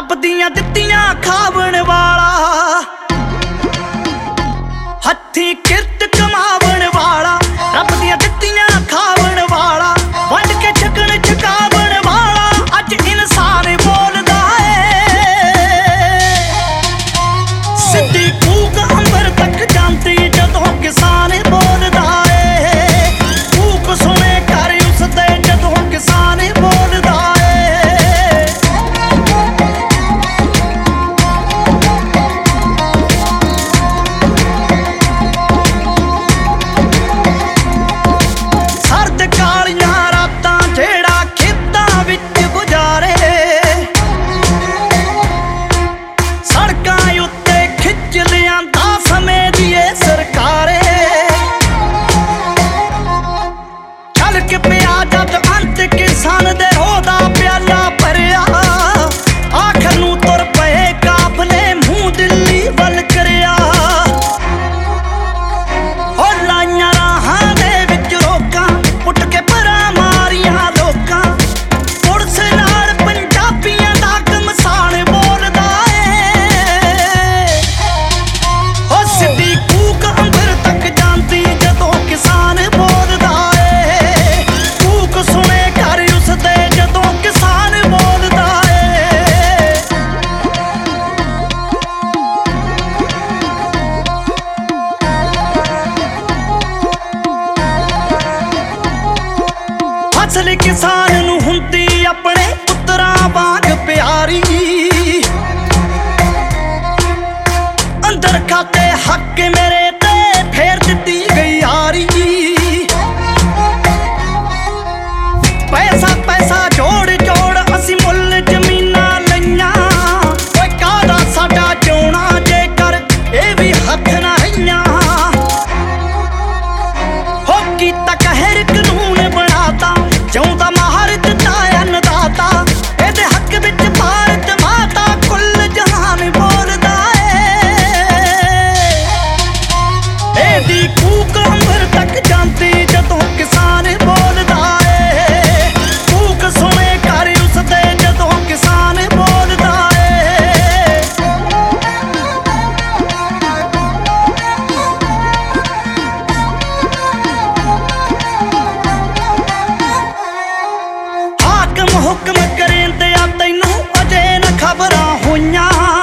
ਰੱਬ ਦੀਆਂ ਦਿੱਤੀਆਂ ਖਾਵਣ ਵਾਲਾ, ਹੱਥੀਂ ਕਿਰਤ ਕਮਾਵਣ ਵਾਲਾ, ਰੱਬ ਦੀਆਂ ਦਿੱਤੀਆਂ ਖਾਵਣ ਵਾਲਾ, ਵੰਡ ਕੇ ਛਕਣ ਛਕਾਵਣ ਵਾਲਾ, ਅੱਜ ਇਨਸਾਨ ਬੋਲਦਾ ਏ। ਸਿੱਧੀ ਕੂਕ ਅੰਬਰ ਤੱਕ ਜਾਂਦੀ ਜਦੋਂ ਕਿਸਾਨ ਬੋਲਦਾ ਏ, ਕੂਕ ਸੁਣੇ ਕਰ ਉਸਦੇ ਜਦੋਂ ਕਿਸਾਨ ਬੋਲਦਾ ਏ। ਸਰਦ ਕਾਲੀਆਂ ਰਾਤਾਂ ਜਿਹੜਾ ਖੇਤਾਂ ਵਿੱਚ ਗੁਜ਼ਾਰੇ, ਸੜਕਾਂ ਉੱਤੇ ਖਿੱਚ ਲਿਆਂਦਾ ਸਮੇਂ ਦੀ ਏ ਸਰਕਾਰੇ। ਛਲਕ ਪਿਆ ਜਦ ਅੰਤ ਕਿਸਾਨ ਦੇ ਰੋਹ ਦਾ ਪਿਆਲਾ ਭਰਿਆ, ਆਖਰ ਨੂੰ ਤੁਰ ਪਏ ਕਾਫਲੇ ਮੂੰਹ ਦਿੱਲੀ ਵੱਲ ਕਰਿਆ। ਹੋ ਲਾਈਆਂ ਰਾਹਾਂ ਦੇ ਵਿੱਚ ਰੋਕਾਂ, ਉੱਠ ਕੇ ਪਰਾਂ ਮਾਰੀਆਂ ਲੋਕਾਂ, ਪੁਲਿਸ ਨਾਲ ਪੰਜਾਬੀਆਂ ਦਾ ਘਮਸਾਨ ਬੋਲਦਾ ਏ। ਹੋ ਸਿੱਧੀ ਕੂਕ ਅੰਬਰ ਤੱਕ ਜਾਂਦੀ ਜਦੋਂ ਕਿਸਾਨ ਬੋਲਦਾ ਏ, ਕੂਕ ਸੁਣੇ ਕਰ ਉਸਦੇ ਜਦੋਂ ਕਿਸਾਨ ਬੋਲਦਾ ਏ। ਫਸਲ ਕਿਸਾਨ ਨੂੰ ਹੁੰਦੀ ਆਪਣੇ ਪੁੱਤਰਾਂ ਵਾਂਗ ਪਿਆਰੀ, ਅੰਦਰ ਖਾਤੇ ਹੱਕ ਮੇਰੇ ਤੇ ਫੇਰ ਦਿੱਤੀ ਗਈ ਯਾਰੀ। ਪੈਸਾ ਪੈਸਾ ਜੋੜ ਜੋੜ ਅਸੀਂ ਮੁੱਲ ਜ਼ਮੀਨਾਂ ਲਈਆਂ, ਓਏ ਕਾਹਦਾ ਸਾਡਾ ਜਿਉਣਾ ਜੇਕਰ ਇਹ ਵੀ ਹੱਥ ਨਾ ਰਹੀਆਂ। ਹੋ ਕੀਤਾ ਕਹਿਰ ਕਾਨੂੰਨ ਬਣਾਤਾ, ਜਿਉਂਦਾ ਮਾਹਰ ਦਿੱਤਾ ਅੰਨਦਾਤਾ, ਇਹਦੇ ਹੱਕ ਵਿੱਚ ਭਾਰਤ ਮਾਤਾ ਕੁੱਲ ਜਹਾਨ ਬੋਲਦਾ ਏ। ਇਹਦੀ ਕੂਕ ਅੰਬਰ ਤੱਕ ਜਾਂਦੀ ਜਦੋਂ ਕਿਸਾਨ ਬੋਲਦਾ ਏ, ਕੂਕ ਸੁਣੇ ਕਰ ਉਸਦੇ ਜਦੋਂ ਕਿਸਾਨ ਬੋਲਦਾ ਏ। ਹਾਕਮ ਹੁਕਮ ਕਰੇਂਦੇ ਆ ਤੈਨੂੰ ਅਜੇ ਨਾ ਖਬਰਾਂ ਹੋਈਆਂ,